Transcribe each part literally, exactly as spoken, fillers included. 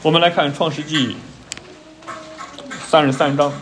我们来看创世纪三十三章。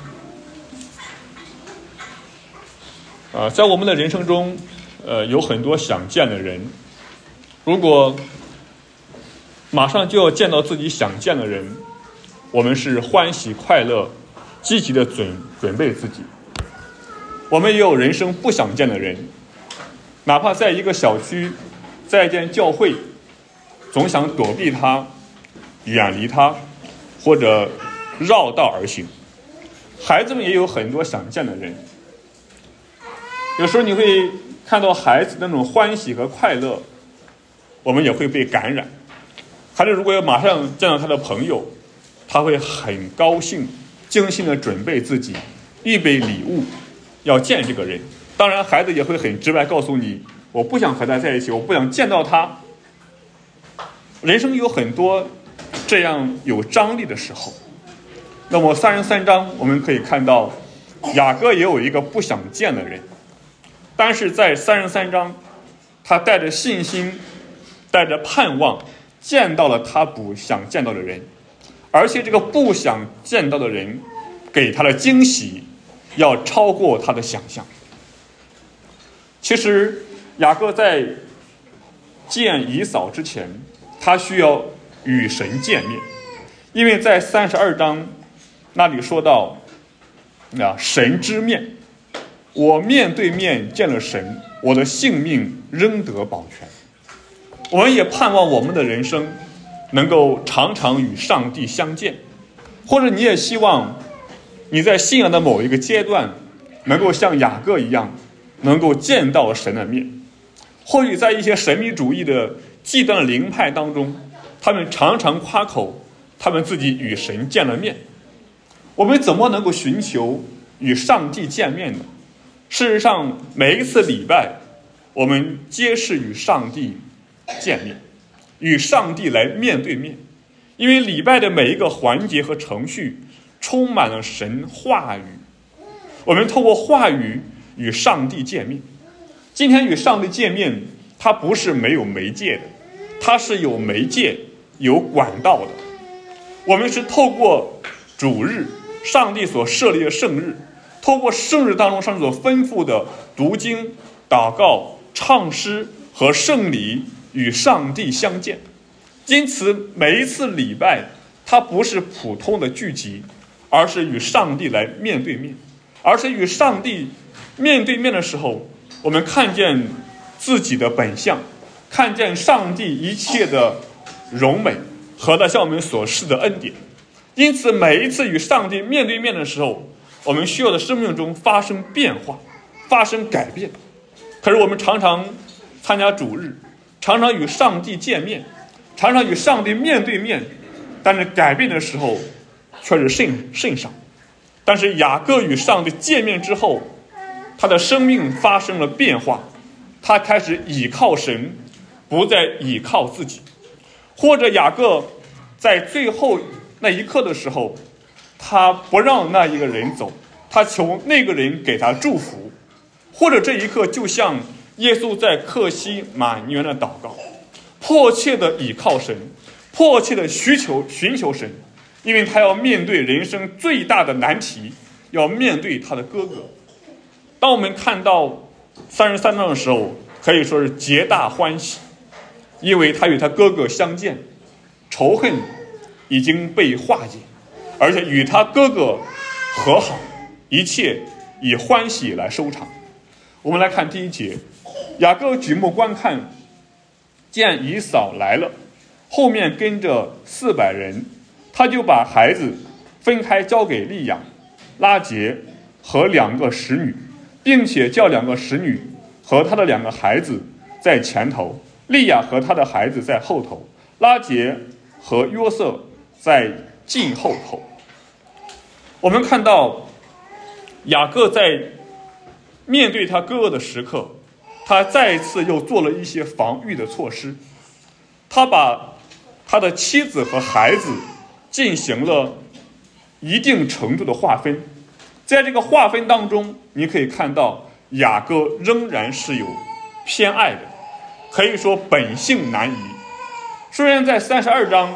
呃，在我们的人生中，呃，有很多想见的人。如果马上就要见到自己想见的人，我们是欢喜快乐、积极的准准备自己。我们也有人生不想见的人，哪怕在一个小区，在一间教会，总想躲避他，远离他，或者绕道而行。孩子们也有很多想见的人，有时候你会看到孩子那种欢喜和快乐，我们也会被感染。孩子如果要马上见到他的朋友，他会很高兴，精心的准备自己，预备礼物，要见这个人。当然孩子也会很直白告诉你，我不想和他在一起，我不想见到他。人生有很多这样有张力的时候。那么三十三章我们可以看到，雅各也有一个不想见的人，但是在三十三章他带着信心，带着盼望，见到了他不想见到的人，而且这个不想见到的人给他的惊喜要超过他的想象。其实雅各在见以扫之前，他需要与神见面，因为在三十二章那里说到啊，神之面，我面对面见了神，我的性命仍得保全。我们也盼望我们的人生能够常常与上帝相见，或者你也希望你在信仰的某一个阶段能够像雅各一样，能够见到神的面。或许在一些神秘主义的极端的灵派当中，他们常常夸口他们自己与神见了面。我们怎么能够寻求与上帝见面呢？事实上，每一次礼拜我们皆是与上帝见面，与上帝来面对面。因为礼拜的每一个环节和程序充满了神话语，我们透过话语与上帝见面。今天与上帝见面，它不是没有媒介的，它是有媒介有管道的。我们是透过主日，上帝所设立的圣日，透过圣日当中上帝所吩咐的读经、祷告、唱诗和圣礼与上帝相见。因此每一次礼拜它不是普通的聚集，而是与上帝来面对面。而是与上帝面对面的时候，我们看见自己的本相，看见上帝一切的荣美和他向我们所示的恩典。因此每一次与上帝面对面的时候，我们需要的生命中发生变化，发生改变。可是我们常常参加主日，常常与上帝见面，常常与上帝面对面，但是改变的时候却是甚甚少。但是雅各与上帝见面之后，他的生命发生了变化，他开始倚靠神，不再倚靠自己。或者雅各在最后那一刻的时候，他不让那一个人走，他求那个人给他祝福。或者这一刻就像耶稣在客西马尼园的祷告，迫切的倚靠神，迫切的需求寻求神，因为他要面对人生最大的难题，要面对他的哥哥。当我们看到三十三章的时候，可以说是皆大欢喜，因为他与他哥哥相见，仇恨已经被化解，而且与他哥哥和好，一切以欢喜来收场。我们来看第一节，雅各举目观看，见以扫来了，后面跟着四百人，他就把孩子分开交给利亚、拉结和两个使女，并且叫两个使女和他的两个孩子在前头，利亚和他的孩子在后头，拉结和约瑟在近后头。我们看到雅各在面对他哥哥的时刻，他再一次又做了一些防御的措施。他把他的妻子和孩子进行了一定程度的划分，在这个划分当中，你可以看到雅各仍然是有偏爱的，可以说本性难移。虽然在三十二章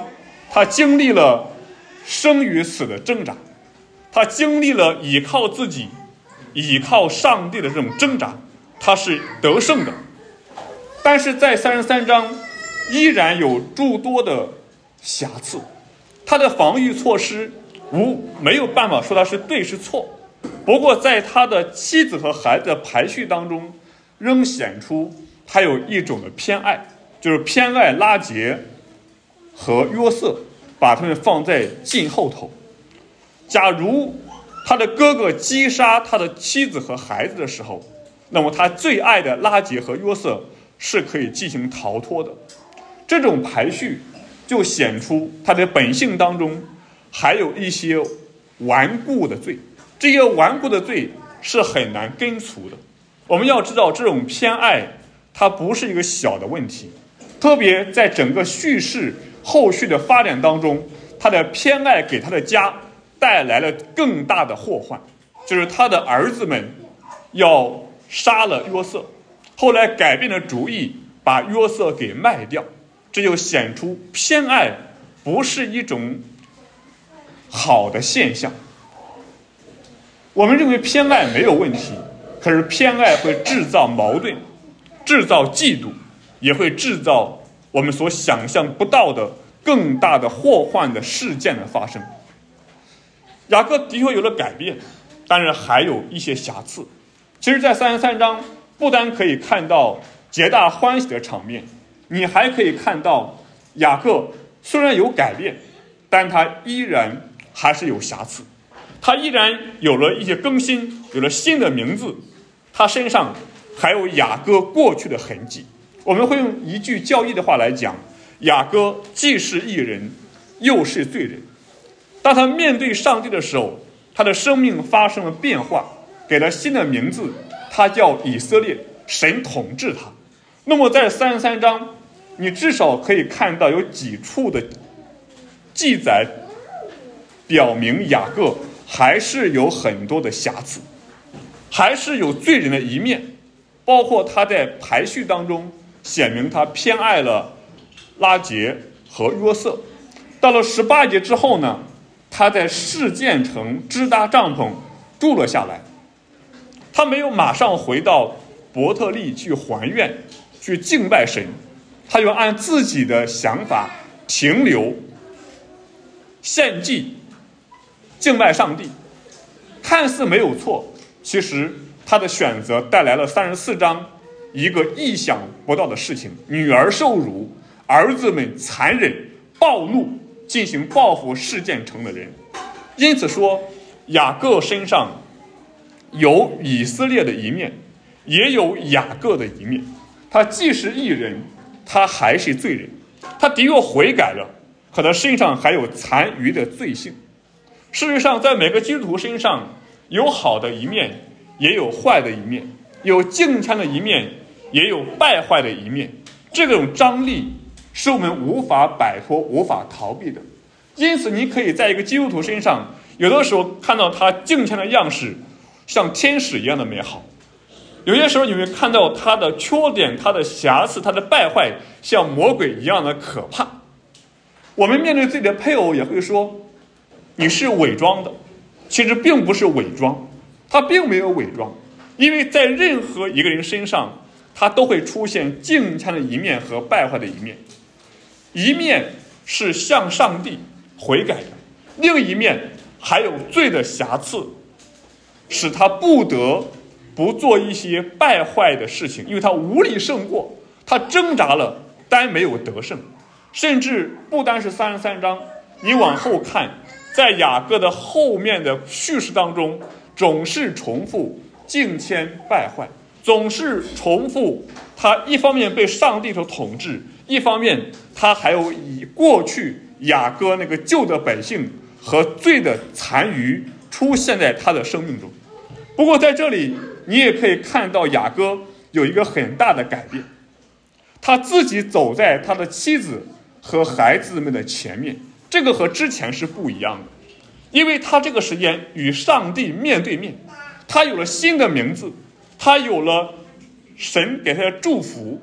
他经历了生与死的挣扎，他经历了倚靠自己、倚靠上帝的这种挣扎，他是得胜的。但是在三十三章依然有诸多的瑕疵，他的防御措施无没有办法说他是对是错，不过在他的妻子和孩子的排序当中，仍显出他有一种的偏爱，就是偏爱拉结和约瑟，把他们放在近后头。假如他的哥哥击杀他的妻子和孩子的时候，那么他最爱的拉结和约瑟是可以进行逃脱的。这种排序就显出他的本性当中还有一些顽固的罪，这些顽固的罪是很难根除的。我们要知道，这种偏爱它不是一个小的问题，特别在整个叙事后续的发展当中，他的偏爱给他的家带来了更大的祸患，就是他的儿子们要杀了约瑟，后来改变了主意，把约瑟给卖掉。这就显出偏爱不是一种好的现象。我们认为偏爱没有问题，可是偏爱会制造矛盾，制造嫉妒，也会制造我们所想象不到的更大的祸患的事件的发生。雅各的确有了改变，但是还有一些瑕疵。其实在三十三章不单可以看到皆大欢喜的场面，你还可以看到雅各虽然有改变，但他依然还是有瑕疵，他依然有了一些更新，有了新的名字，他身上还有雅各过去的痕迹。我们会用一句教义的话来讲，雅各既是义人又是罪人。当他面对上帝的时候，他的生命发生了变化，给了新的名字，他叫以色列，神统治他。那么在三十三章你至少可以看到有几处的记载表明雅各还是有很多的瑕疵，还是有罪人的一面，包括他在排序当中显明他偏爱了拉结和约瑟。到了十八节之后呢，他在示剑城支搭帐篷住了下来，他没有马上回到伯特利去还愿去敬拜神，他就按自己的想法停留献祭敬拜上帝。看似没有错，其实他的选择带来了三十四章一个意想不到的事情，女儿受辱，儿子们残忍暴怒，进行报复示剑城的人。因此说雅各身上有以色列的一面，也有雅各的一面。他既是义人，他还是罪人。他的确悔改了，可他身上还有残余的罪性。事实上，在每个基督徒身上有好的一面，也有坏的一面，有敬虔的一面，也有败坏的一面。这种张力是我们无法摆脱、无法逃避的。因此你可以在一个基督徒身上有的时候看到他敬虔的样式像天使一样的美好，有些时候你会看到他的缺点、他的瑕疵、他的败坏像魔鬼一样的可怕。我们面对自己的配偶也会说你是伪装的，其实并不是伪装，他并没有伪装，因为在任何一个人身上他都会出现敬虔的一面和败坏的一面。一面是向上帝悔改的，另一面还有罪的瑕疵，使他不得不做一些败坏的事情，因为他无力胜过，他挣扎了但没有得胜。甚至不单是三十三章，你往后看，在雅各的后面的叙事当中，总是重复敬虔败坏，总是重复他一方面被上帝所统治，一方面他还有以过去雅各那个旧的本性和罪的残余出现在他的生命中。不过在这里你也可以看到雅各有一个很大的改变，他自己走在他的妻子和孩子们的前面，这个和之前是不一样的，因为他这个时间与上帝面对面，他有了新的名字，他有了神给他的祝福，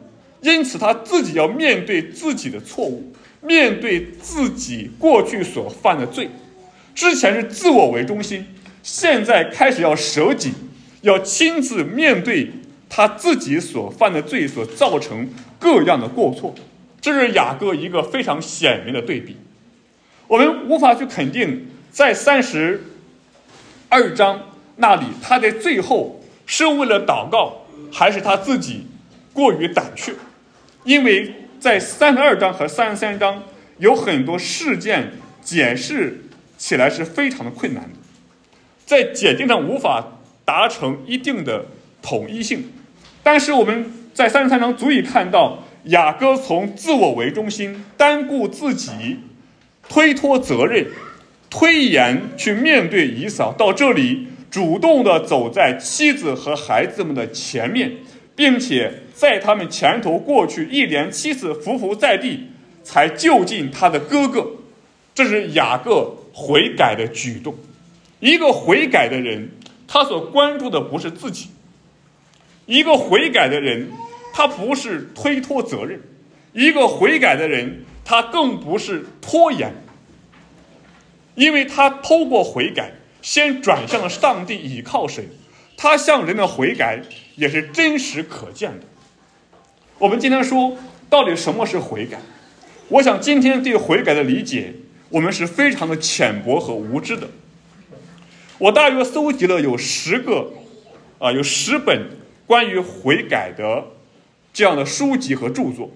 因此他自己要面对自己的错误，面对自己过去所犯的罪。之前是自我为中心，现在开始要舍己，要亲自面对他自己所犯的罪所造成各样的过错。这是雅各一个非常显明的对比。我们无法去肯定在三十二章那里他在最后是为了祷告还是他自己过于胆怯，因为在三十二章和三十三章有很多事件解释起来是非常的困难的，在解经上无法达成一定的统一性。但是我们在三十三章足以看到雅各从自我为中心，单顾自己，推脱责任，推延去面对以扫，到这里主动的走在妻子和孩子们的前面，并且在他们前头过去，一连七次伏伏在地，才救进他的哥哥。这是雅各悔改的举动。一个悔改的人，他所关注的不是自己；一个悔改的人，他不是推脱责任；一个悔改的人，他更不是拖延，因为他透过悔改先转向了上帝，倚靠神。他向人的悔改也是真实可见的。我们今天说到底什么是悔改，我想今天对悔改的理解我们是非常的浅薄和无知的。我大约搜集了有十个啊、呃，有十本关于悔改的这样的书籍和著作，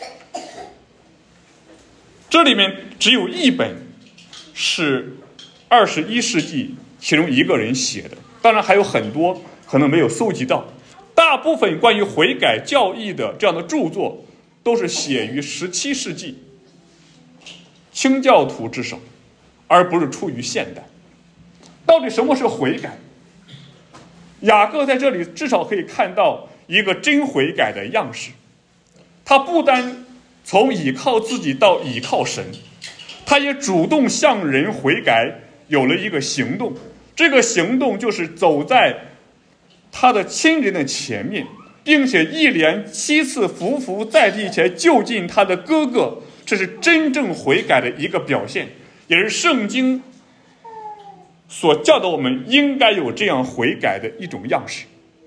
这里面只有一本是二十一世纪其中一个人写的，当然还有很多可能没有搜集到。大部分关于悔改教义的这样的著作都是写于十七世纪清教徒之手，而不是出于现代。到底什么是悔改？雅各在这里至少可以看到一个真悔改的样式。他不单从倚靠自己到倚靠神，他也主动向人悔改，有了一个行动。这个行动就是走在他的亲人的前面，并且一连七次伏伏在地前就近他的哥哥。这是真正悔改的一个表现，也是圣经所教导我们应该有这样悔改的一种样式。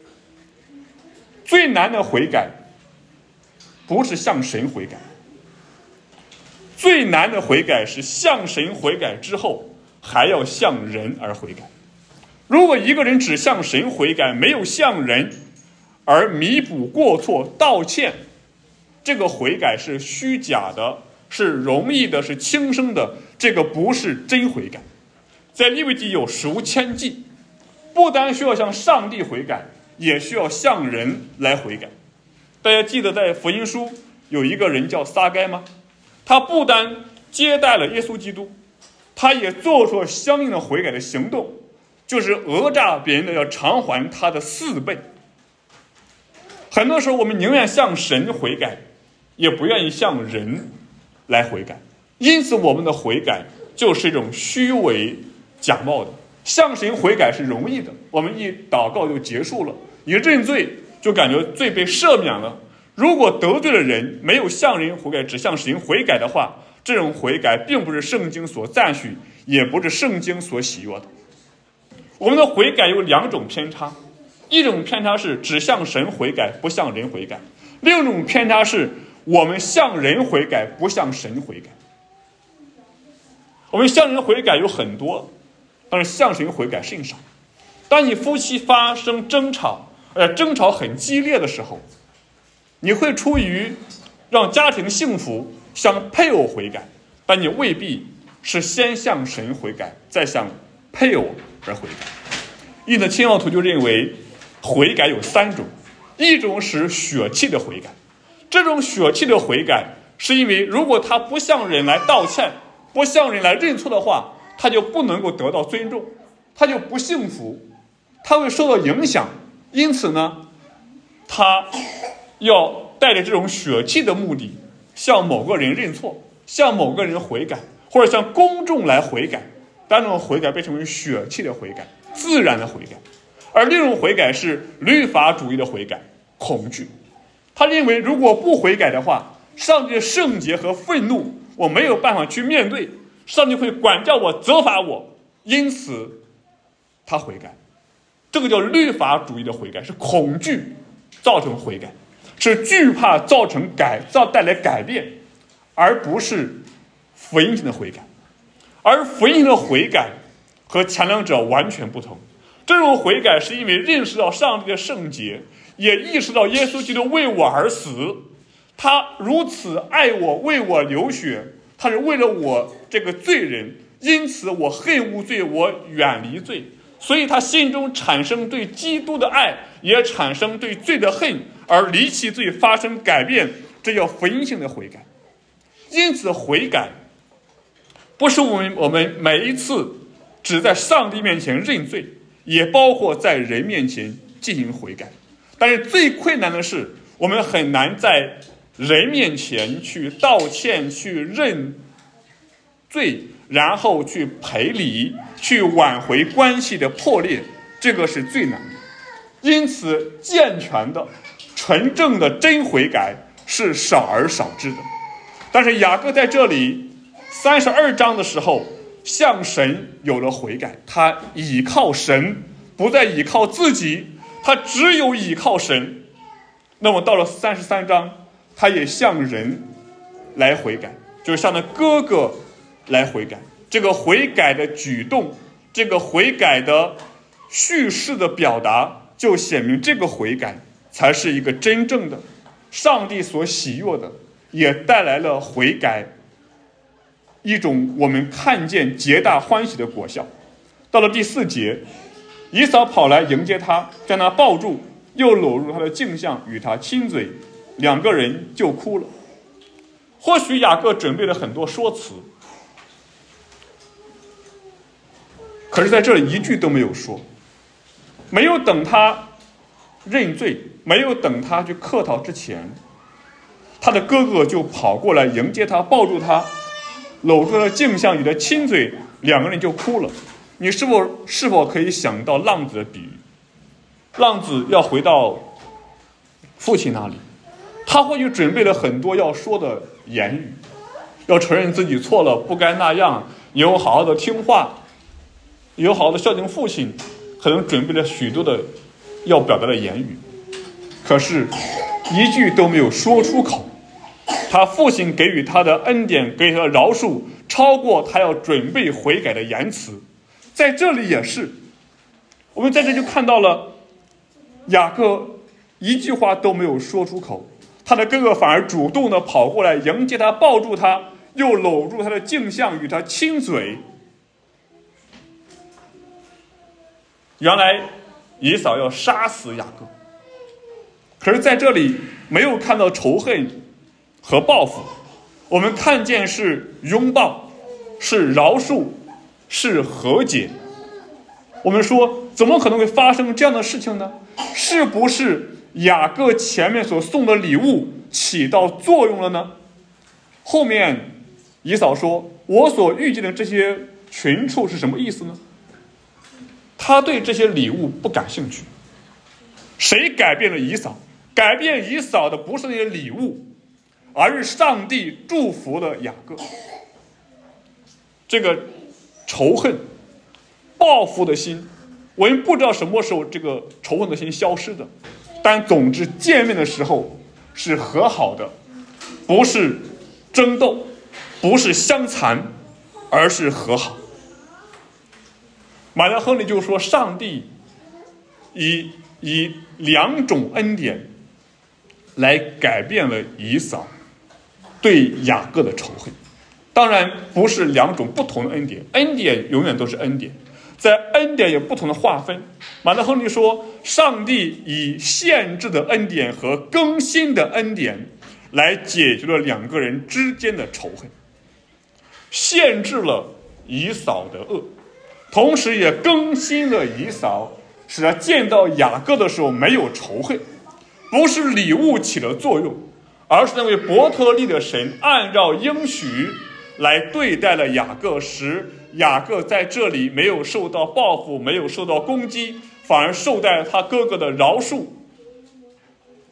最难的悔改不是向神悔改，最难的悔改是向神悔改之后还要向人而悔改。如果一个人只向神悔改，没有向人而弥补过错道歉，这个悔改是虚假的，是容易的，是轻生的，这个不是真悔改。在利未记有赎愆祭，不单需要向上帝悔改，也需要向人来悔改。大家记得在福音书有一个人叫撒该吗？他不单接待了耶稣基督，他也做出了相应的悔改的行动，就是讹诈别人的要偿还他的四倍。很多时候我们宁愿向神悔改，也不愿意向人来悔改，因此我们的悔改就是一种虚伪假冒的。向神悔改是容易的，我们一祷告就结束了，一认罪就感觉罪被赦免了。如果得罪了人，没有向人悔改，只向神悔改的话，这种悔改并不是圣经所赞许，也不是圣经所喜悦的。我们的悔改有两种偏差，一种偏差是只向神悔改，不向人悔改；另一种偏差是我们向人悔改，不向神悔改。我们向人悔改有很多，但是向神悔改甚少。当你夫妻发生争吵，而且争吵很激烈的时候，你会出于让家庭幸福向配偶悔改，但你未必是先向神悔改，再向配偶而悔改。因此清教徒就认为悔改有三种，一种是血气的悔改。这种血气的悔改是因为如果他不向人来道歉，不向人来认错的话，他就不能够得到尊重，他就不幸福，他会受到影响。因此呢，他要带着这种血气的目的向某个人认错，向某个人悔改，或者向公众来悔改。但这种悔改被称为血气的悔改，自然的悔改。而另一种悔改是律法主义的悔改，恐惧。 他认为如果不悔改的话，上帝的圣洁和愤怒我没有办法去面对，上帝会管教我，责罚我，因此他悔改。这个叫律法主义的悔改，是恐惧造成悔改，是惧怕造成改造带来改变，而不是福音性的悔改。而福音性的悔改和前两者完全不同。这种悔改是因为认识到上帝的圣洁，也意识到耶稣基督为我而死，他如此爱我，为我流血，他是为了我这个罪人，因此我恨恶罪，我远离罪，所以他心中产生对基督的爱，也产生对罪的恨，而离弃罪，发生改变，这叫福音性的悔改。因此悔改不是我们我们每一次只在上帝面前认罪，也包括在人面前进行悔改。但是最困难的是，我们很难在人面前去道歉，去认罪，然后去赔礼，去挽回关系的破裂，这个是最难的。因此健全的纯正的真悔改是少而少之的。但是雅各在这里三十二章的时候向神有了悔改，他倚靠神，不再倚靠自己，他只有倚靠神。那么到了三十三章，他也向人来悔改，就是向他哥哥来悔改。这个悔改的举动，这个悔改的叙事的表达，就显明这个悔改才是一个真正的上帝所喜悦的，也带来了悔改一种我们看见皆大欢喜的果效。到了第四节，以扫跑来迎接他，将他抱住，又搂入他的颈项，与他亲嘴，两个人就哭了。或许雅各准备了很多说辞，可是在这里一句都没有说，没有等他认罪，没有等他去客套之前，他的哥哥就跑过来迎接他，抱住他，搂住了颈项，与他亲嘴，两个人就哭了。你是否是否可以想到浪子的比喻？浪子要回到父亲那里，他或许准备了很多要说的言语，要承认自己错了，不该那样，以后好好的听话，以后好好的孝敬父亲，可能准备了许多的要表达的言语，可是一句都没有说出口。他父亲给予他的恩典，给予他的饶恕，超过他要准备悔改的言辞。在这里也是，我们在这就看到了雅各一句话都没有说出口，他的哥哥反而主动的跑过来迎接他，抱住他，又搂住他的颈项，与他亲嘴。原来以扫要杀死雅各，可是在这里没有看到仇恨和报复，我们看见是拥抱，是饶恕，是和解。我们说怎么可能会发生这样的事情呢？是不是雅各前面所送的礼物起到作用了呢？后面以扫说，我所遇见的这些群畜是什么意思呢？他对这些礼物不感兴趣。谁改变了以扫？改变以扫的不是那些礼物，而是上帝祝福了雅各。这个仇恨报复的心，我们不知道什么时候这个仇恨的心消失的，但总之见面的时候是和好的，不是争斗，不是相残，而是和好。马太亨利就说，上帝以以两种恩典来改变了以扫对雅各的仇恨。当然不是两种不同的恩典，恩典永远都是恩典，在恩典有不同的划分。马太亨利说，上帝以限制的恩典和更新的恩典来解决了两个人之间的仇恨，限制了以扫的恶，同时也更新了以扫，使他见到雅各的时候没有仇恨。不是礼物起了作用，而是那位伯特利的神按照应许来对待了雅各，使雅各在这里没有受到报复，没有受到攻击，反而受到他哥哥的饶恕。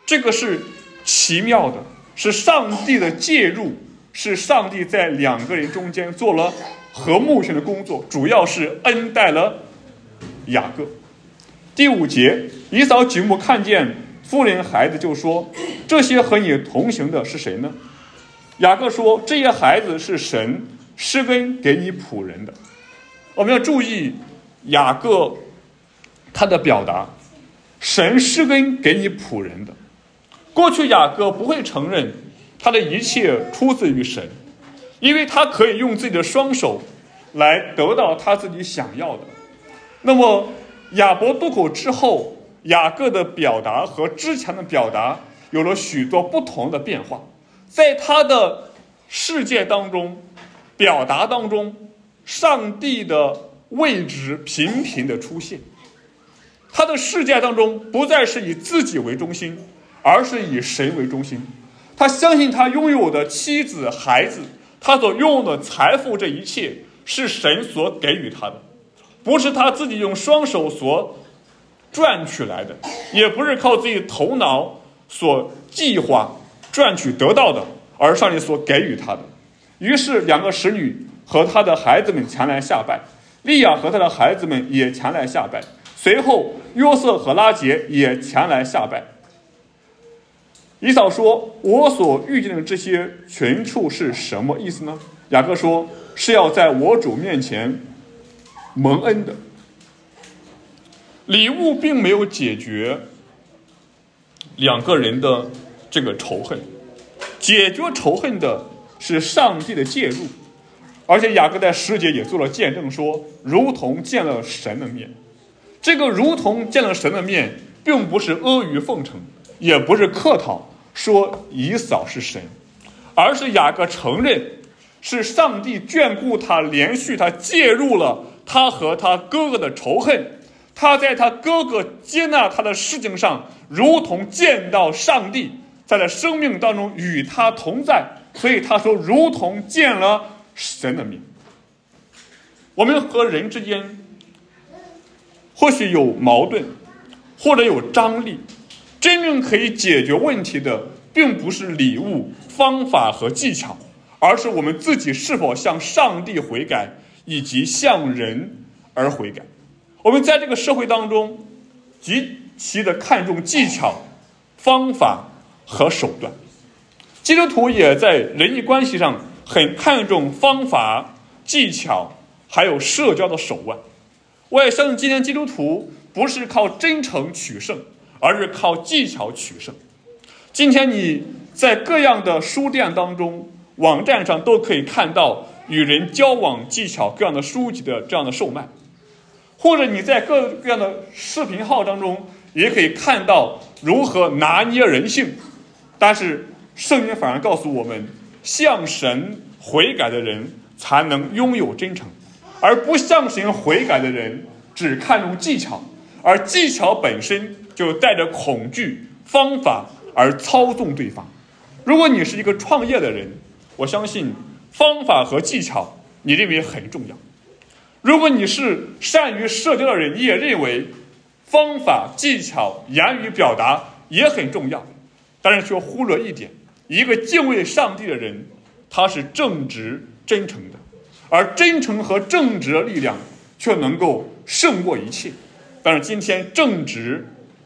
这个是奇妙的，是上帝的介入，是上帝在两个人中间做了和睦性的工作，主要是恩待了雅各。第五节，以扫举目看见妇人孩子，就说：这些和你同行的是谁呢？雅各说：这些孩子是神施恩给你仆人的。我们要注意雅各他的表达，神施恩给你仆人的。过去雅各不会承认他的一切出自于神，因为他可以用自己的双手来得到他自己想要的。那么亚伯渡口之后，雅各的表达和之前的表达有了许多不同的变化。在他的世界当中，表达当中，上帝的位置频频的出现。他的世界当中不再是以自己为中心，而是以神为中心。他相信他拥有的妻子孩子，他所拥有的财富，这一切是神所给予他的，不是他自己用双手所赚取来的，也不是靠自己头脑所计划赚取得到的，而上帝所给予他的。于是两个使女和他的孩子们前来下拜，利亚和他的孩子们也前来下拜，随后约瑟和拉结也前来下拜。以扫说：我所遇见的这些群畜是什么意思呢？雅各说：是要在我主面前蒙恩的。礼物并没有解决两个人的这个仇恨，解决仇恨的是上帝的介入。而且雅各在十节也做了见证，说如同见了神的面。这个如同见了神的面，并不是阿谀奉承，也不是客套说以扫是神，而是雅各承认是上帝眷顾他，连续他介入了他和他哥哥的仇恨。他在他哥哥接纳他的事情上，如同见到上帝在他生命当中与他同在，所以他说如同见了神的面。我们和人之间或许有矛盾，或者有张力，真正可以解决问题的并不是礼物、方法和技巧，而是我们自己是否向上帝悔改，以及向人而悔改。我们在这个社会当中极其的看重技巧、方法和手段，基督徒也在人际关系上很看重方法、技巧还有社交的手腕。我也相信今天基督徒不是靠真诚取胜，而是靠技巧取胜。今天你在各样的书店当中、网站上都可以看到与人交往技巧各样的书籍的这样的售卖，或者你在各各样的视频号当中也可以看到如何拿捏人性。但是圣经反而告诉我们，向神悔改的人才能拥有真诚，而不向神悔改的人只看重技巧，而技巧本身就带着恐惧、方法而操纵对方。如果你是一个创业的人，我相信方法和技巧你认为很重要。如果你是善于社交的人，你也认为方法、技巧、言语表达也很重要。但是却忽略一点，一个敬畏上帝的人，他是正直真诚的，而真诚和正直的力量却能够胜过一切。但是今天正直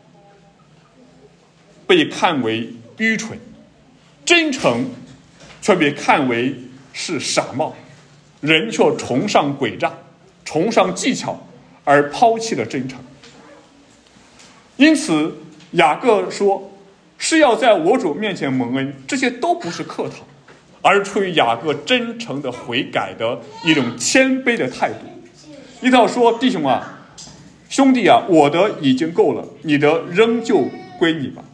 被看为愚蠢，真诚却被看为是傻帽，人却崇尚诡诈，崇尚技巧，而抛弃了真诚。因此雅各说是要在我主面前蒙恩，这些都不是客套，而是出于雅各真诚的悔改的一种谦卑的态度。一套说：弟兄啊，兄弟啊，我的已经够了，你的仍旧归你吧。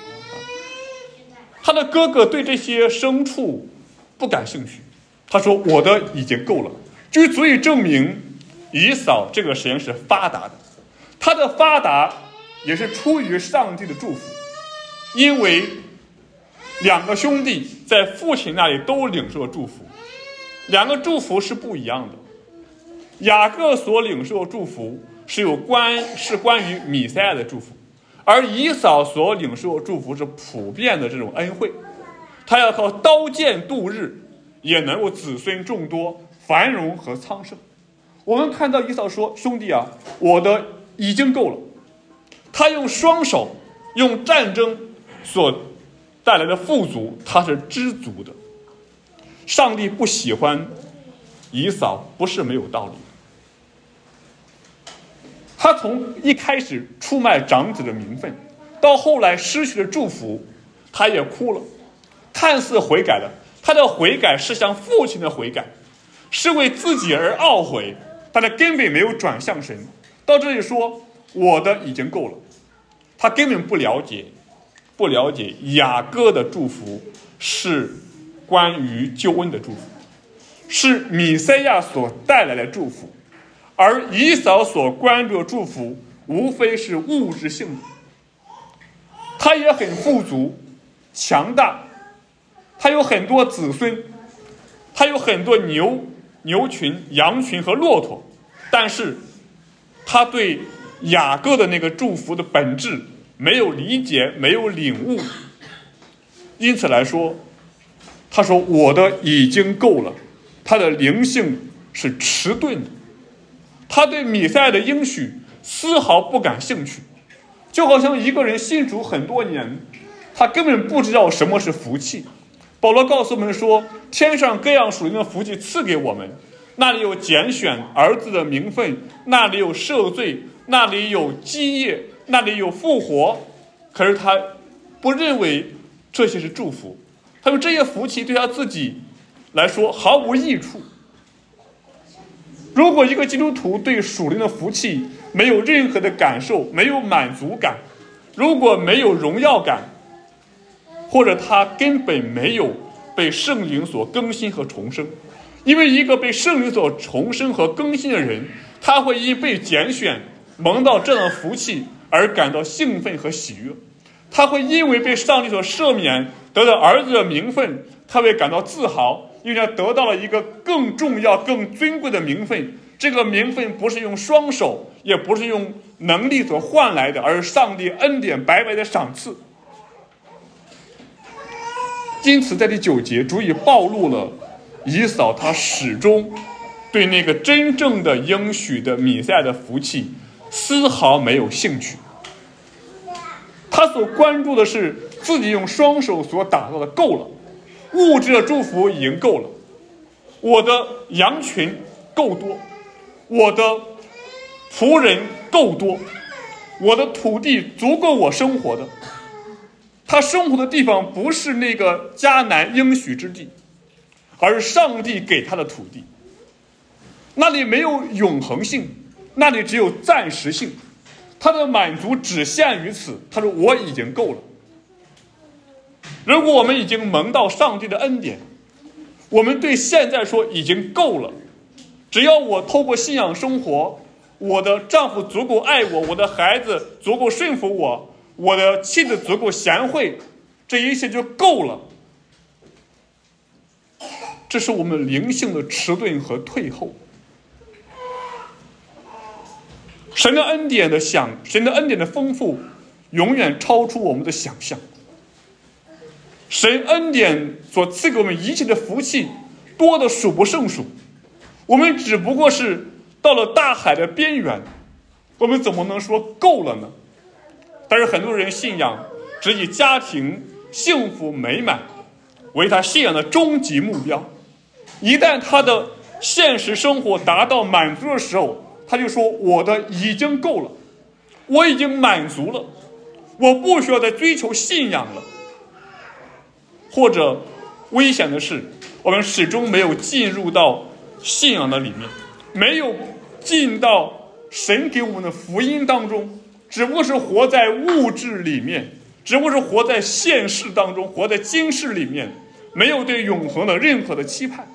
他的哥哥对这些牲畜不感兴趣，他说我的已经够了，就足以证明以扫这个神是发达的。他的发达也是出于上帝的祝福，因为两个兄弟在父亲那里都领受了祝福，两个祝福是不一样的。雅各所领受的祝福是有关是关于弥赛亚的祝福， 而以扫所领受的祝福是普遍的这种恩惠，他要靠刀剑度日，也能够子孙众多，繁荣和昌盛。我们看到以扫说：兄弟啊，我的已经够了。他用双手，用战争所带来的富足，他是知足的。上帝不喜欢以扫，不是没有道理。他从一开始出卖长子的名分，到后来失去了祝福，他也哭了，看似悔改了。他的悔改是向父亲的悔改，是为自己而懊悔，但他根本没有转向神。到这里说我的已经够了，他根本不了解不了解雅各的祝福是关于救恩的祝福，是弥赛亚所带来的祝福，而以扫所关注的祝福无非是物质性的。他也很富足强大，他有很多子孙，他有很多牛牛群、羊群和骆驼，但是他对雅各的那个祝福的本质没有理解，没有领悟，因此来说，他说我的已经够了。他的灵性是迟钝的，他对弥赛亚的应许丝毫不感兴趣，就好像一个人信主很多年，他根本不知道什么是福气。保罗告诉我们说，天上各样属灵的福气赐给我们，那里有拣选儿子的名分，那里有赦罪，那里有基业，那里有复活。可是他不认为这些是祝福，他说这些福气对他自己来说毫无益处。如果一个基督徒对属灵的福气没有任何的感受，没有满足感，如果没有荣耀感，或者他根本没有被圣灵所更新和重生，因为一个被圣灵所重生和更新的人，他会因被拣选蒙到这样的福气而感到兴奋和喜悦，他会因为被上帝所赦免得到儿子的名分，他会感到自豪，因为他得到了一个更重要更尊贵的名分。这个名分不是用双手也不是用能力所换来的，而是上帝恩典白白的赏赐。因此在第九节主已暴露了以扫他始终对那个真正的应许的弥赛亚的福气丝毫没有兴趣。他所关注的是自己用双手所打造的够了，物质的祝福已经够了，我的羊群够多，我的仆人够多，我的土地足够我生活的。他生活的地方不是那个迦南应许之地，而是上帝给他的土地，那里没有永恒性，那里只有暂时性，他的满足只限于此。他说我已经够了。如果我们已经蒙到上帝的恩典，我们对现在说已经够了，只要我透过信仰生活，我的丈夫足够爱我，我的孩子足够顺服我，我的妻子足够贤惠，这一切就够了。这是我们灵性的迟钝和退后。神的恩典的想，神的恩典的丰富永远超出我们的想象。神恩典所赐给我们一切的福气多得数不胜数，我们只不过是到了大海的边缘，我们怎么能说够了呢？但是很多人信仰只以家庭幸福美满为他信仰的终极目标，一旦他的现实生活达到满足的时候，他就说我的已经够了，我已经满足了，我不需要再追求信仰了。或者危险的是，我们始终没有进入到信仰的里面，没有进到神给我们的福音当中，只不过是活在物质里面，只不过是活在现世当中，活在今世里面，没有对永恒的任何的期盼。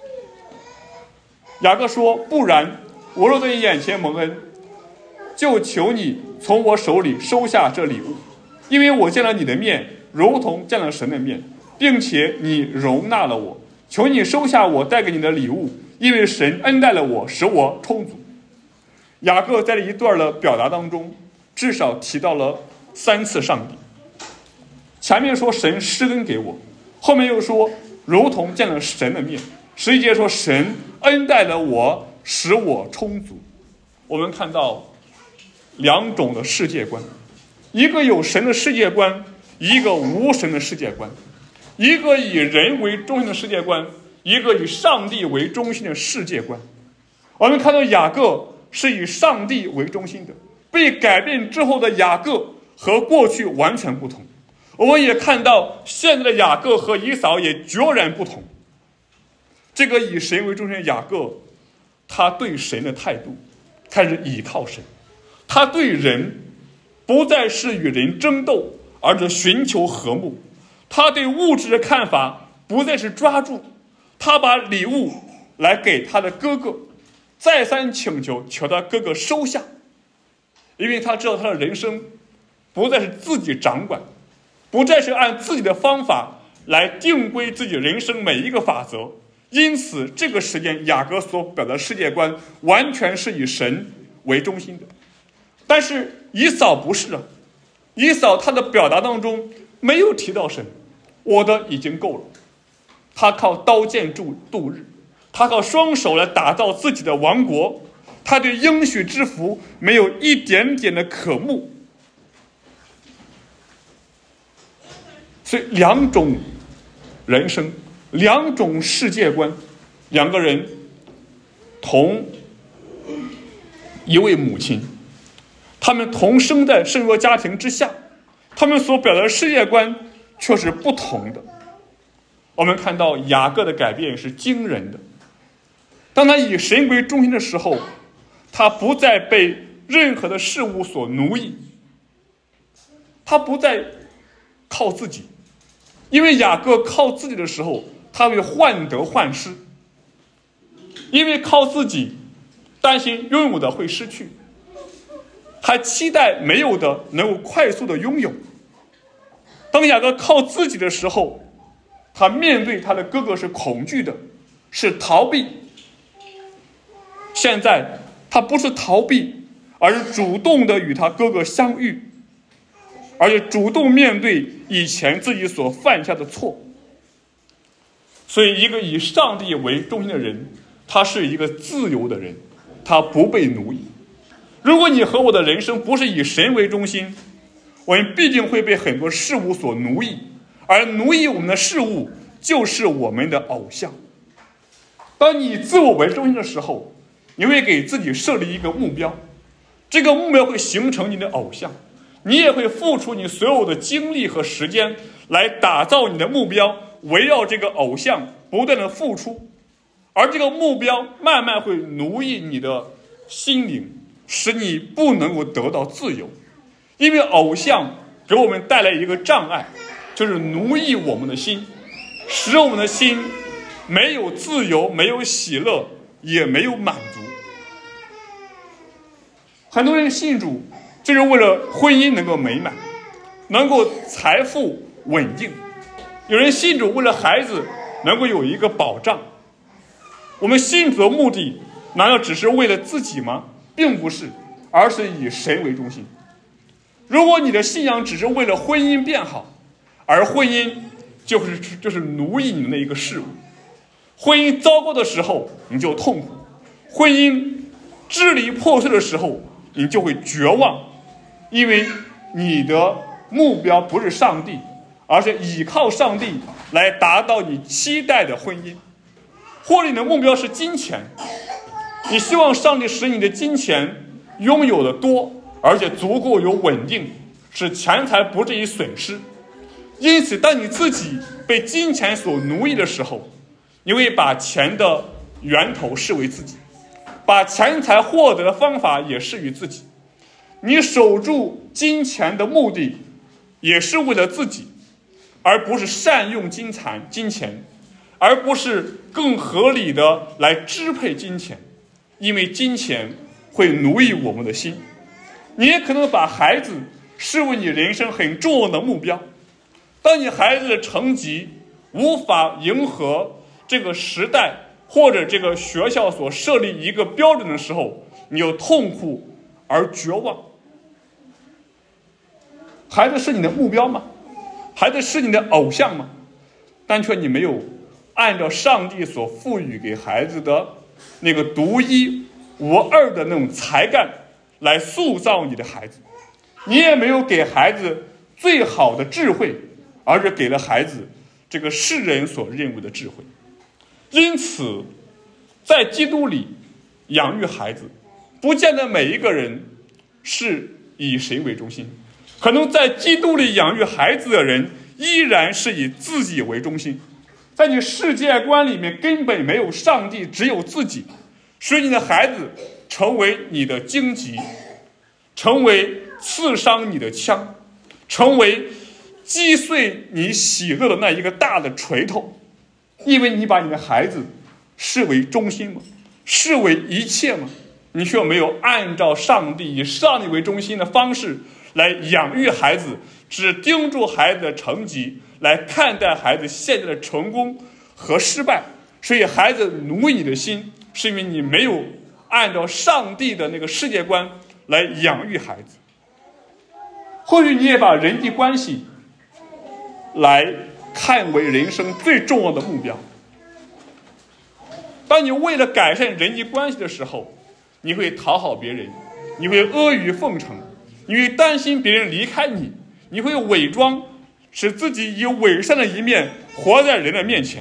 雅各说，不然我若在你眼前蒙恩，就求你从我手里收下这礼物，因为我见了你的面如同见了神的面，并且你容纳了我，求你收下我带给你的礼物，因为神恩待了我，使我充足。雅各在这一段的表达当中至少提到了三次上帝。前面说神施恩给我，后面又说如同见了神的面。十一节说神恩待了我，使我充足。我们看到两种的世界观，一个有神的世界观，一个无神的世界观，一个以人为中心的世界观，一个以上帝为中心的世界观。我们看到雅各是以上帝为中心的，被改变之后的雅各和过去完全不同。我们也看到现在的雅各和以扫也决然不同。这个以神为中心的雅各，他对神的态度开始倚靠神，他对人不再是与人争斗，而是寻求和睦。他对物质的看法不再是抓住，他把礼物来给他的哥哥，再三请求求他哥哥收下，因为他知道他的人生不再是自己掌管，不再是按自己的方法来定规自己人生每一个法则。因此这个时间雅各所表达的世界观完全是以神为中心的。但是以扫不是啊，以扫他的表达当中没有提到神，我的已经够了。他靠刀剑度度日，他靠双手来打造自己的王国，他对应许之福没有一点点的渴慕。所以两种人生，两种世界观，两个人同一位母亲，他们同生在圣约家庭之下，他们所表达的世界观却是不同的。我们看到雅各的改变是惊人的。当他以神为中心的时候，他不再被任何的事物所奴役，他不再靠自己。因为雅各靠自己的时候，他会患得患失，因为靠自己担心拥有的会失去，还期待没有的能够快速的拥有。当雅各靠自己的时候，他面对他的哥哥是恐惧的，是逃避。现在他不是逃避，而是主动的与他哥哥相遇，而且主动面对以前自己所犯下的错。所以一个以上帝为中心的人，他是一个自由的人，他不被奴役。如果你和我的人生不是以神为中心，我们必定会被很多事物所奴役，而奴役我们的事物就是我们的偶像。当你以自我为中心的时候，你会给自己设立一个目标，这个目标会形成你的偶像，你也会付出你所有的精力和时间来打造你的目标，围绕这个偶像不断的付出，而这个目标慢慢会奴役你的心灵，使你不能够得到自由。因为偶像给我们带来一个障碍，就是奴役我们的心，使我们的心没有自由，没有喜乐，也没有满足。很多人信主就是为了婚姻能够美满，能够财富稳定。有人信主为了孩子能够有一个保障。我们信主的目的难道只是为了自己吗？并不是，而是以神为中心。如果你的信仰只是为了婚姻变好，而婚姻就是就是奴役你的一个事物，婚姻糟糕的时候你就痛苦，婚姻支离破碎的时候你就会绝望，因为你的目标不是上帝，而是依靠上帝来达到你期待的婚姻。或者你的目标是金钱，你希望上帝使你的金钱拥有的多，而且足够有稳定，使钱财不至于损失。因此当你自己被金钱所奴役的时候，你会把钱的源头视为自己，把钱财获得的方法也视于自己。你守住金钱的目的也是为了自己，而不是善用金钱金钱而不是更合理的来支配金钱，因为金钱会奴役我们的心。你也可能把孩子视为你人生很重要的目标，当你孩子的成绩无法迎合这个时代或者这个学校所设立一个标准的时候，你就痛苦而绝望。 孩子是你的目标吗？孩子是你的偶像吗？但却你没有按照上帝所赋予给孩子的那个独一无二的那种才干来塑造你的孩子，你也没有给孩子最好的智慧，而是给了孩子这个世人所认为的智慧。因此在基督里养育孩子，不见得每一个人是以神为中心，可能在基督里养育孩子的人依然是以自己为中心，在你世界观里面根本没有上帝，只有自己，使你的孩子成为你的荆棘，成为刺伤你的枪，成为击碎你喜乐的那一个大的锤头。因为你把你的孩子视为中心吗？视为一切吗？你却没有按照上帝以上帝为中心的方式来养育孩子，只盯住孩子的成绩来看待孩子现在的成功和失败，所以孩子奴役你的心，是因为你没有按照上帝的那个世界观来养育孩子。或许你也把人际关系来看为人生最重要的目标。当你为了改善人际关系的时候，你会讨好别人，你会阿谀奉承，你会担心别人离开你，你会伪装，使自己以伪善的一面活在人的面前。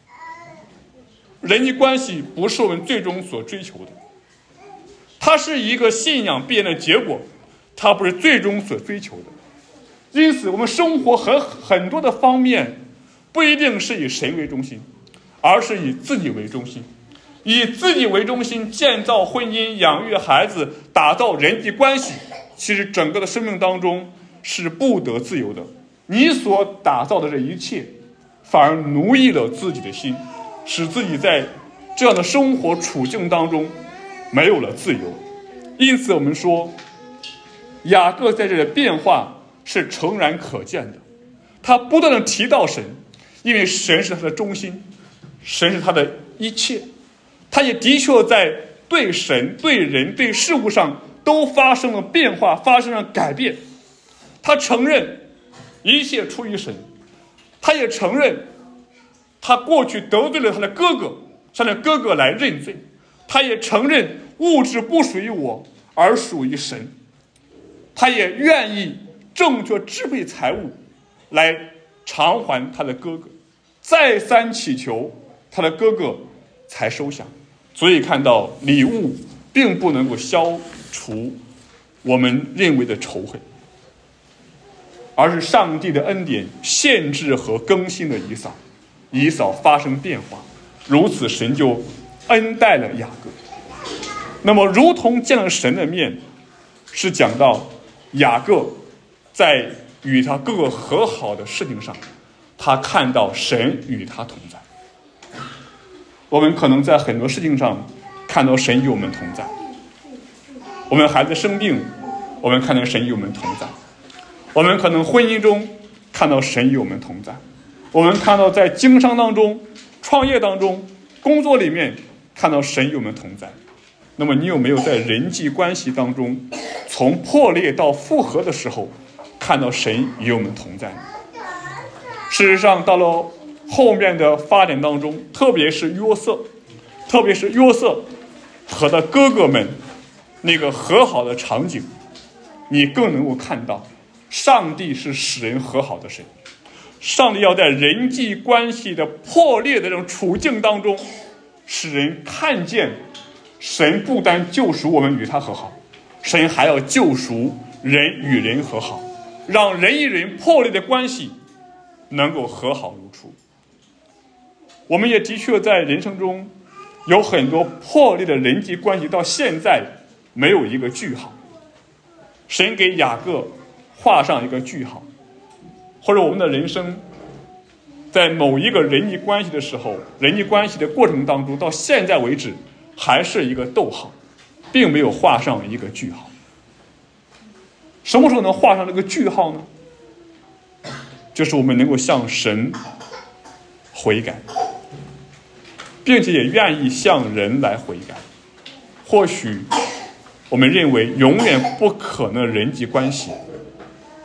人际关系不是我们最终所追求的，它是一个信仰必然的结果，它不是最终所追求的。因此我们生活很很多的方面不一定是以神为中心，而是以自己为中心。以自己为中心建造婚姻，养育孩子，打造人际关系，其实整个的生命当中是不得自由的。你所打造的这一切反而奴役了自己的心，使自己在这样的生活处境当中没有了自由。因此我们说雅各在这里的变化是诚然可见的，他不断的提到神，因为神是他的中心，神是他的一切。他也的确在对神、对人、对事物上都发生了变化，发生了改变。他承认一切出于神，他也承认他过去得罪了他的哥哥，向他的哥哥来认罪。他也承认物质不属于我，而属于神。他也愿意正确支配财物来偿还他的哥哥，再三祈求他的哥哥才收下。所以看到礼物并不能够消除我们认为的仇恨，而是上帝的恩典限制和更新了以扫，以扫发生变化，如此神就恩待了雅各。那么如同见了神的面，是讲到雅各在与他哥哥和好的事情上，他看到神与他同在。我们可能在很多事情上看到神与我们同在，我们孩子生病，我们看到神与我们同在，我们可能婚姻中看到神与我们同在，我们看到在经商当中、创业当中、工作里面看到神与我们同在。那么你有没有在人际关系当中，从破裂到复合的时候看到神与我们同在呢？事实上到了后面的发展当中，特别是约瑟，特别是约瑟和他哥哥们那个和好的场景，你更能够看到上帝是使人和好的神。上帝要在人际关系的破裂的这种处境当中，使人看见神不单救赎我们与他和好，神还要救赎人与人和好，让人与人破裂的关系能够和好如初。我们也的确在人生中有很多破裂的人际关系，到现在没有一个句号。神给雅各画上一个句号，或者我们的人生在某一个人际关系的时候，人际关系的过程当中，到现在为止还是一个逗号，并没有画上一个句号。什么时候能画上这个句号呢？就是我们能够向神悔改，并且也愿意向人来悔改。或许我们认为永远不可能的人际关系，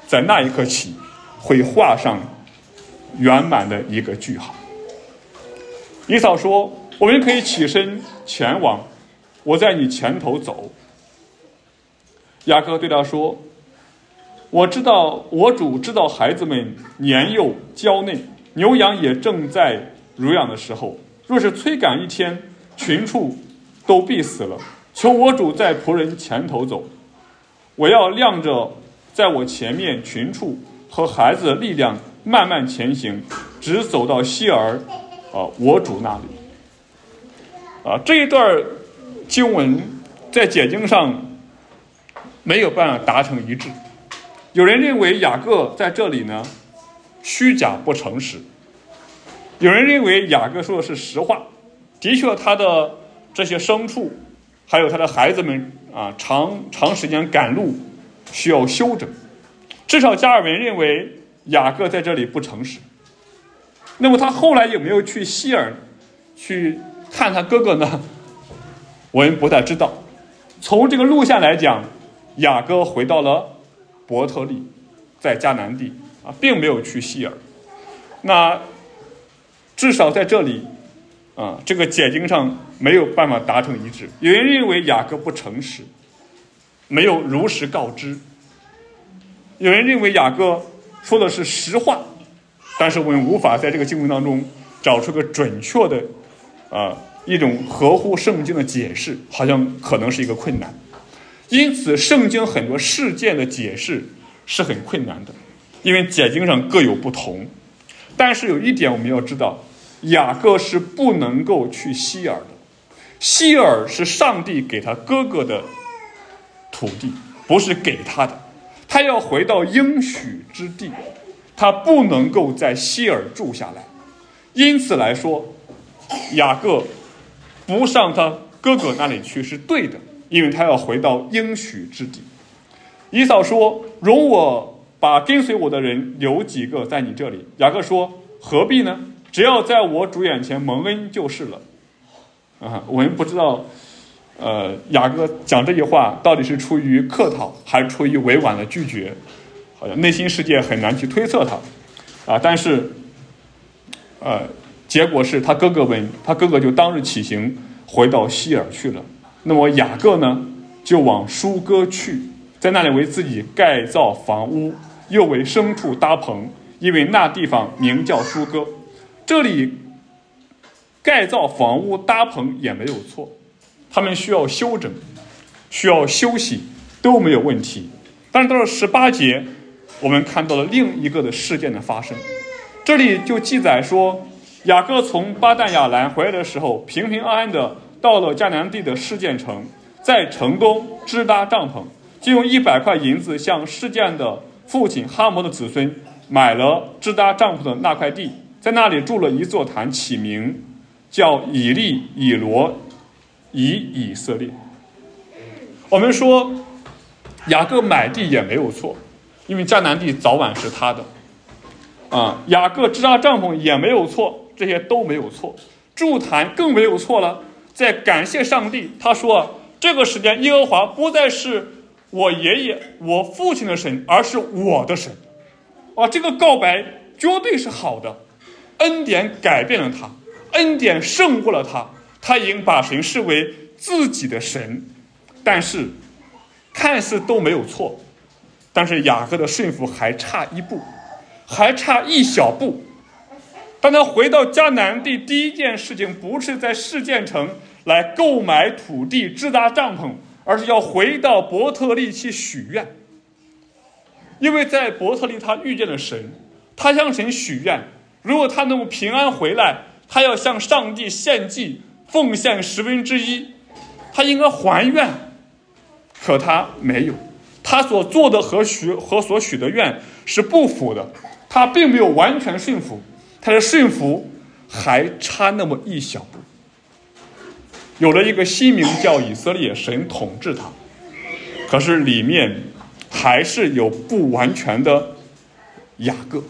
在那一刻起会画上圆满的一个句号。以扫说，我们可以起身前往，我在你前头走。雅各对他说，我知道我主知道孩子们年幼娇嫩，牛羊也正在乳养的时候，若是催赶一天，群畜都必死了。求我主在仆人前头走，我要亮着在我前面群畜和孩子的力量慢慢前行，直走到希尔啊，我主那里。啊，这一段经文在解经上没有办法达成一致。有人认为雅各在这里呢虚假不诚实，有人认为雅各说的是实话，的确他的这些牲畜还有他的孩子们啊，长长时间赶路需要休整。至少加尔文认为雅各在这里不诚实。那么他后来有没有去希尔去看他哥哥呢？我们不太知道。从这个路线来讲，雅各回到了伯特利，在迦南地啊，并没有去希尔。那至少在这里啊，这个解经上没有办法达成一致。有人认为雅各不诚实，没有如实告知；有人认为雅各说的是实话，但是我们无法在这个经文当中找出个准确的啊一种合乎圣经的解释，好像可能是一个困难。因此圣经很多事件的解释是很困难的，因为解经上各有不同。但是有一点我们要知道，雅各是不能够去希尔的。希尔是上帝给他哥哥的土地，不是给他的，他要回到应许之地，他不能够在希尔住下来。因此来说，雅各不上他哥哥那里去是对的，因为他要回到应许之地。以扫说，容我把跟随我的人留几个在你这里。雅各说，何必呢？只要在我主眼前蒙恩就是了。啊，我们不知道呃，雅各讲这句话到底是出于客套还是出于委婉的拒绝，好像内心世界很难去推测他啊。但是呃，结果是他哥哥们他哥哥就当日起行回到希尔去了。那么雅各呢就往舒歌去，在那里为自己盖造房屋，又为牲畜搭棚，因为那地方名叫舒歌。这里盖造房屋搭棚也没有错，他们需要休整，需要休息，都没有问题。但是到了十八节，我们看到了另一个的事件的发生。这里就记载说，雅各从巴旦亚兰回来的时候，平平安安的到了迦南地的示剑城，在城东支搭帐篷，就用一百块银子向示剑的父亲哈摩的子孙买了支搭帐篷的那块地，在那里筑了一座坛，起名叫以利以罗以以色列。我们说雅各买地也没有错，因为迦南地早晚是他的啊。雅各支搭帐篷也没有错，这些都没有错。筑坛更没有错了，在感谢上帝，他说这个时间耶和华不再是我爷爷我父亲的神，而是我的神。啊，这个告白绝对是好的，恩典改变了他，恩典胜过了他，他已经把神视为自己的神。但是看似都没有错，但是雅各的顺服还差一步，还差一小步。当他回到迦南地，第一件事情不是在示剑城来购买土地支搭帐篷，而是要回到伯特利去许愿。因为在伯特利他遇见了神，他向神许愿，如果他能够平安回来，他要向上帝献祭，奉献十分之一，他应该还愿。可他没有，他所做的和许和所许的愿是不符的，他并没有完全顺服，他的顺服还差那么一小步。有了一个新名叫以色列，神统治他，可是里面还是有不完全的雅各。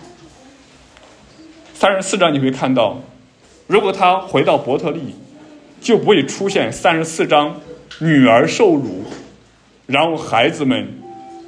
三十四章你会看到，如果他回到伯特利，就不会出现三十四章女儿受辱，然后孩子们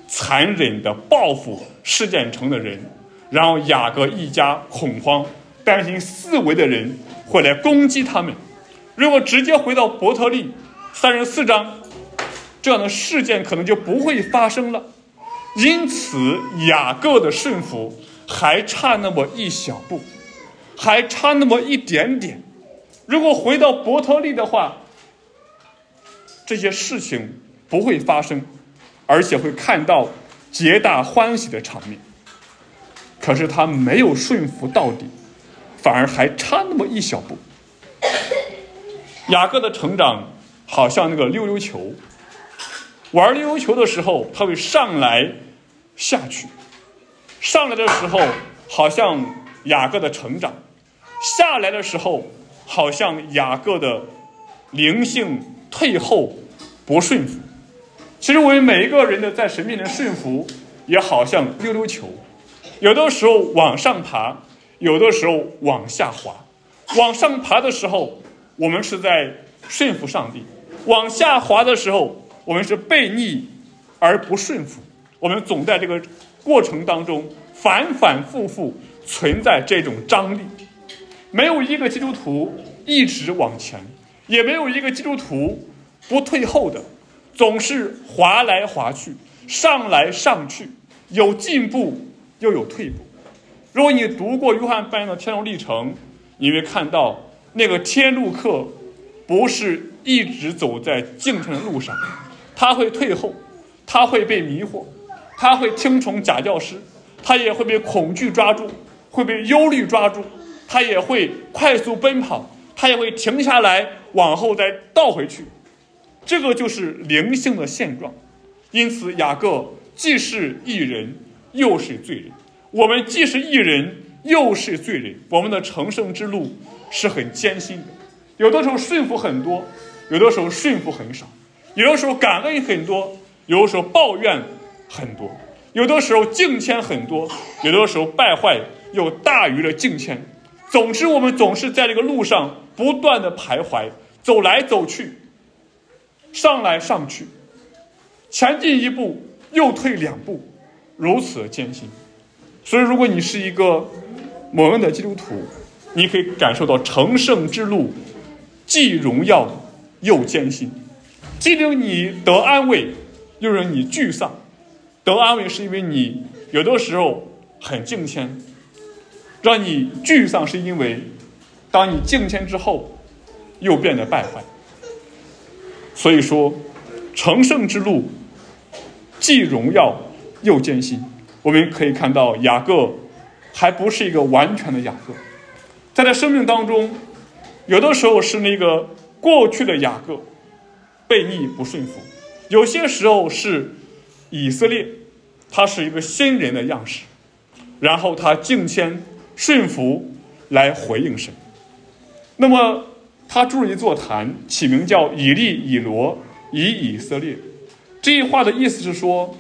残忍的报复事件城的人，然后雅各一家恐慌，担心四围的人会来攻击他们。如果直接回到伯特利三十四章，这样的事件可能就不会发生了。因此雅各的顺服还差那么一小步，还差那么一点点。如果回到伯特利的话，这些事情不会发生，而且会看到皆大欢喜的场面。可是他没有顺服到底，反而还差那么一小步。雅各的成长好像那个溜溜球，玩溜溜球的时候他会上来下去，上来的时候好像雅各的成长，下来的时候好像雅各的灵性退后不顺服。其实我们每一个人的在神面前顺服也好像溜溜球，有的时候往上爬，有的时候往下滑。往上爬的时候我们是在顺服上帝，往下滑的时候我们是悖逆而不顺服。我们总在这个过程当中反反复复存在这种张力。没有一个基督徒一直往前，也没有一个基督徒不退后的，总是滑来滑去，上来上去，有进步又有退步。如果你读过约翰半的天路历程，你会看到那个天路客不是一直走在敬虔的路上，他会退后，他会被迷惑，他会听从假教师，他也会被恐惧抓住，会被忧虑抓住，他也会快速奔跑，他也会停下来往后再倒回去。这个就是灵性的现状。因此雅各既是义人又是罪人，我们既是义人又是罪人，我们的成圣之路是很艰辛的。有的时候顺服很多，有的时候顺服很少，有的时候感恩很多，有的时候抱怨很多，有的时候敬谦很多，有的时候败坏又大于了敬谦。总之我们总是在这个路上不断的徘徊，走来走去，上来上去，前进一步又退两步，如此艰辛。所以如果你是一个蒙恩的基督徒，你可以感受到成圣之路既荣耀又艰辛，既令你得安慰又让你沮丧。得安慰是因为你有的时候很敬谦，让你沮丧是因为当你敬谦之后又变得败坏。所以说成圣之路既荣耀又艰辛。我们可以看到雅各还不是一个完全的雅各，在他生命当中有的时候是那个过去的雅各悖逆不顺服，有些时候是以色列，他是一个新人的样式，然后他敬谦顺服来回应神。那么他筑了一座坛，起名叫以利以罗以以色列。这一话的意思是说，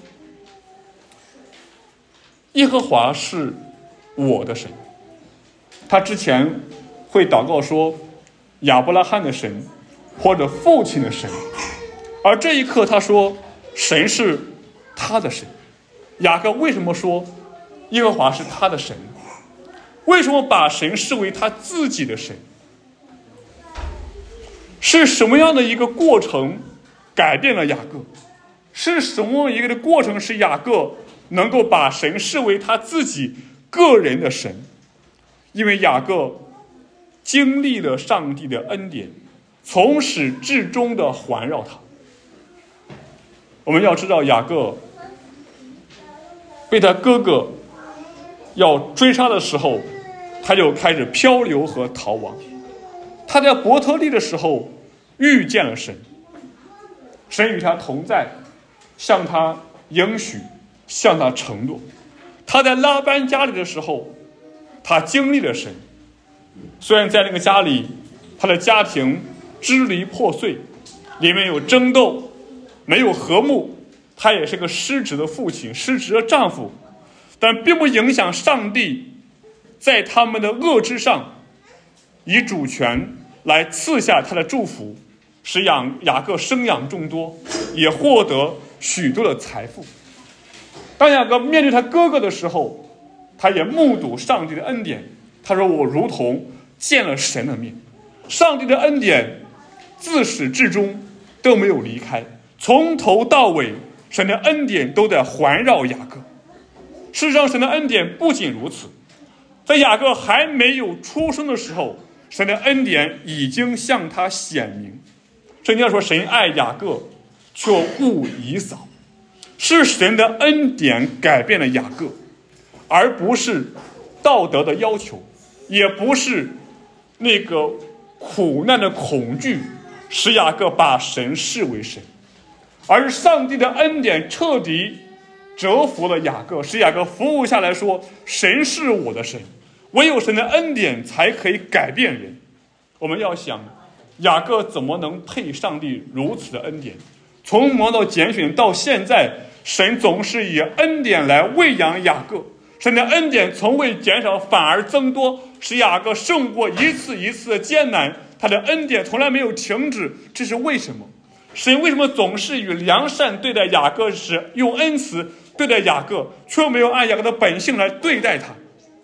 耶和华是我的神。他之前会祷告说亚伯拉罕的神或者父亲的神，而这一刻他说神是他的神。雅各为什么说耶和华是他的神？为什么把神视为他自己的神？是什么样的一个过程改变了雅各？是什么样一个过程使雅各能够把神视为他自己个人的神？因为雅各经历了上帝的恩典，从始至终的环绕他。我们要知道雅各被他哥哥要追杀的时候，他就开始漂流和逃亡。他在伯特利的时候遇见了神，神与他同在，向他应许，向他承诺。他在拉班家里的时候，他经历了神。虽然在那个家里他的家庭支离破碎，里面有争斗，没有和睦，他也是个失职的父亲，失职的丈夫，但并不影响上帝在他们的恶之上以主权来赐下他的祝福，使雅雅各生养众多，也获得许多的财富。 当雅各面对他哥哥的时候，他也目睹上帝的恩典。他说：“我如同见了神的面。”上帝的恩典自始至终都没有离开，从头到尾，神的恩典都在环绕雅各。事实上，神的恩典不仅如此，在雅各还没有出生的时候，神的恩典已经向他显明。圣经说，神爱雅各，却恶以扫。是神的恩典改变了雅各，而不是道德的要求，也不是那个苦难的恐惧使雅各把神视为神，而是上帝的恩典彻底折服了雅各，使雅各服务下来说，神是我的神，唯有神的恩典才可以改变人。我们要想，雅各怎么能配上帝如此的恩典？从蒙到拣选到现在，神总是以恩典来喂养雅各，神的恩典从未减少，反而增多，使雅各胜过一次一次的艰难。他的恩典从来没有停止，这是为什么？神为什么总是以良善对待雅各时，用恩慈对待雅各，却没有按雅各的本性来对待他？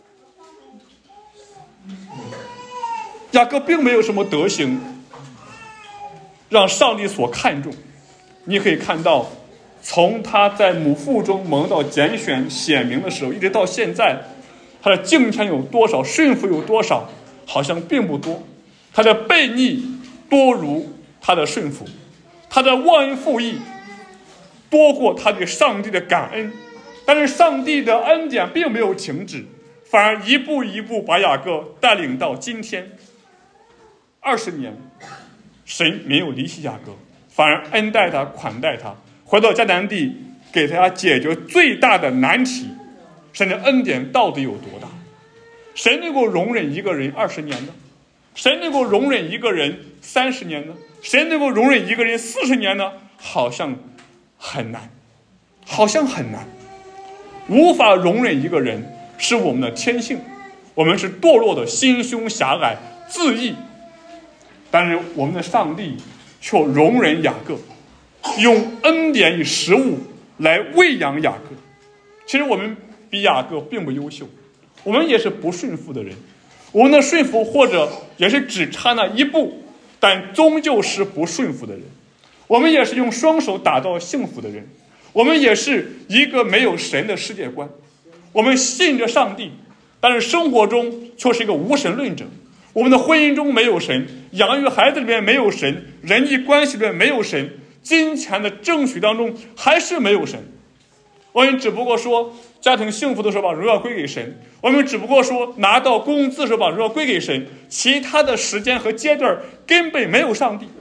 雅各并没有什么德行让上帝所看重。你可以看到，从他在母腹中蒙到拣选显明的时候，一直到现在，他的敬虔有多少，顺服有多少，好像并不多。他的悖逆多如他的顺服，他的忘恩负义多过他对上帝的感恩。但是上帝的恩典并没有停止，反而一步一步把雅各带领到今天。二十年，神没有离弃雅各，反而恩待他，款待他，回到迦南地，给他解决最大的难题。神的恩典到底有多大？谁能够容忍一个人二十年呢？谁能够容忍一个人三十年呢？谁能够容忍一个人四十年呢？好像很难，好像很难。无法容忍一个人是我们的天性，我们是堕落的，心胸狭隘，自义。但是我们的上帝却容忍雅各，用恩典与食物来喂养雅各。其实我们比雅各并不优秀，我们也是不顺服的人，我们的顺服或者也是只差那一步，但终究是不顺服的人。我们也是用双手打造幸福的人，我们也是一个没有神的世界观。我们信着上帝，但是生活中却是一个无神论者。我们的婚姻中没有神，养育孩子里面没有神，人际关系里面没有神，金钱的争取当中还是没有神。我们只不过说家庭幸福的时候把荣耀归给神，我们只不过说拿到工资的时候把荣耀归给神，其他的时间和阶段根本没有上帝。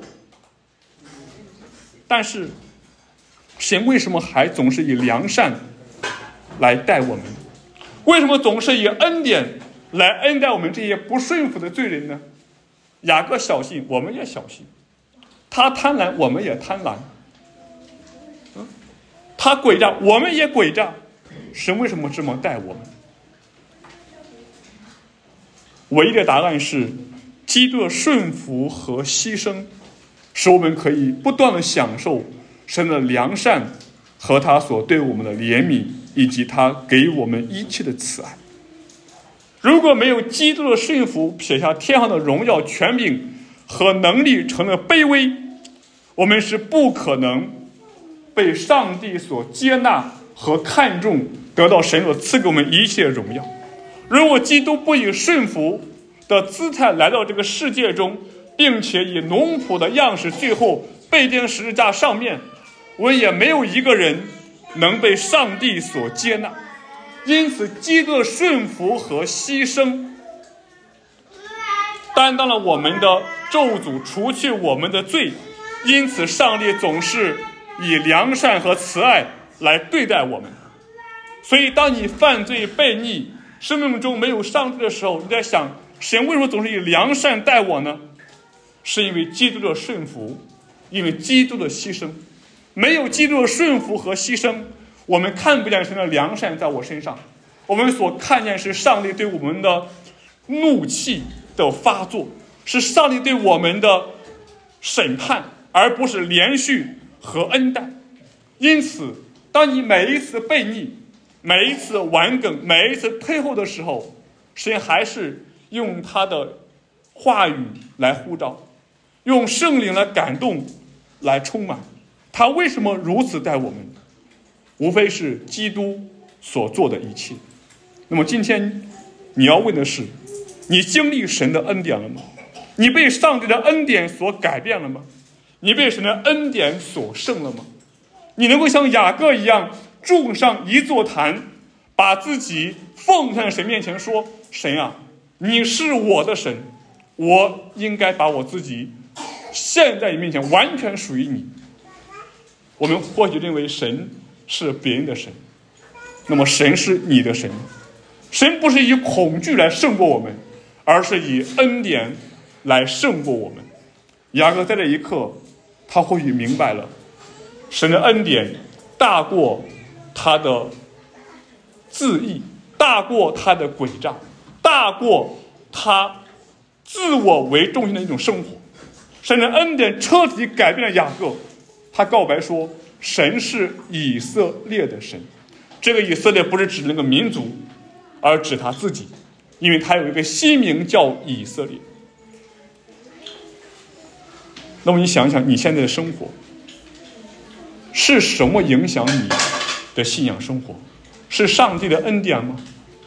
但是神为什么还总是以良善来待我们？为什么总是以恩典来恩待我们这些不顺服的罪人呢？雅各小心，我们也小心；他贪婪，我们也贪婪；嗯、他诡诈，我们也诡诈。神为什么这么待我们？唯一的答案是，基督的顺服和牺牲，使我们可以不断的享受神的良善和他所对我们的怜悯，以及他给我们一切的慈爱。如果没有基督的顺服，撇下天上的荣耀、权柄和能力，成了卑微，我们是不可能被上帝所接纳和看重，得到神所赐给我们一切荣耀。如果基督不以顺服的姿态来到这个世界中，并且以奴仆的样式最后被钉十字架上面，我们也没有一个人能被上帝所接纳。因此基督的顺服和牺牲担当了我们的咒诅，除去我们的罪。因此上帝总是以良善和慈爱来对待我们。所以当你犯罪悖逆，生命中没有上帝的时候，你在想，神为什么总是以良善待我呢？是因为基督的顺服，因为基督的牺牲。没有基督的顺服和牺牲，我们看不见神的良善在我身上，我们所看见是上帝对我们的怒气的发作，是上帝对我们的审判，而不是连续和恩待。因此当你每一次悖逆， 每一次顽梗，每一次退后的时候，神还是用他的话语来呼召，用圣灵来感动，来充满。他为什么如此待我们？无非是基督所做的一切。那么今天你要问的是，你经历神的恩典了吗？你被上帝的恩典所改变了吗？你被神的恩典所胜了吗？你能够像雅各一样筑上一座坛，把自己奉上神面前说，神啊，你是我的神，我应该把我自己献在你面前，完全属于你。我们或许认为神是别人的神，那么神是你的神。神不是以恐惧来胜过我们，而是以恩典来胜过我们。雅各在这一刻，他或许明白了，神的恩典大过他的自义，大过他的诡诈，大过他自我为中心的一种生活。神的恩典彻底改变了雅各，他告白说，神是以色列的神。这个以色列不是指那个民族，而指他自己，因为他有一个新名叫以色列。那么你想想，你现在的生活是什么影响你的信仰生活？是上帝的恩典吗？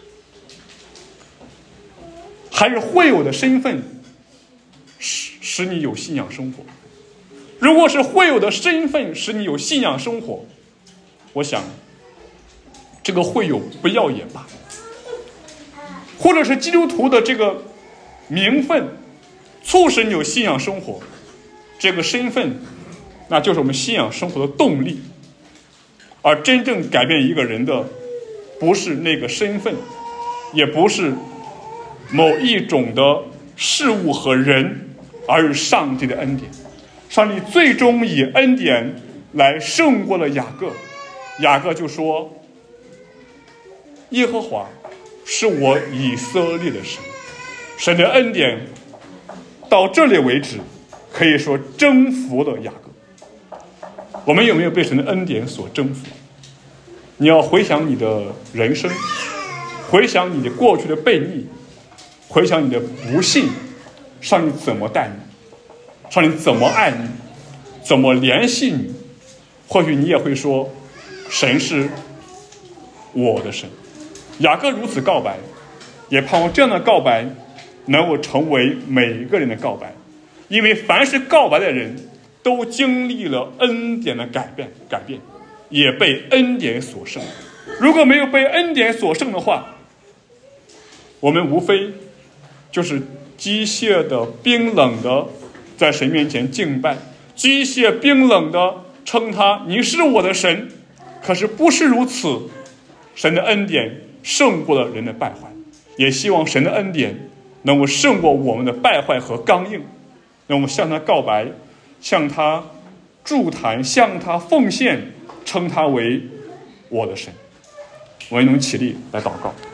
还是会有的身份使使你有信仰生活？如果是会有的身份使你有信仰生活，我想这个会有不要也罢。或者是基督徒的这个名分促使你有信仰生活，这个身份那就是我们信仰生活的动力。而真正改变一个人的不是那个身份，也不是某一种的事物和人，而是上帝的恩典。上帝最终以恩典来胜过了雅各。雅各就说，耶和华是我以色列的神。神的恩典到这里为止，可以说征服了雅各。我们有没有被神的恩典所征服？你要回想你的人生，回想你的过去的悖逆，回想你的不幸，上帝怎么待你，上帝怎么爱你，怎么联系你。或许你也会说，神是我的神。雅各如此告白，也盼望这样的告白能够成为每一个人的告白。因为凡是告白的人都经历了恩典的改变改变也被恩典所胜。如果没有被恩典所胜的话，我们无非就是机械的冰冷的在神面前敬拜，机械冰冷的称他你是我的神。可是不是如此，神的恩典胜过了人的败坏，也希望神的恩典能够胜过我们的败坏和刚硬，让我们向他告白，向他祝坛，向他奉献，称他为我的神。我们能起立来祷告。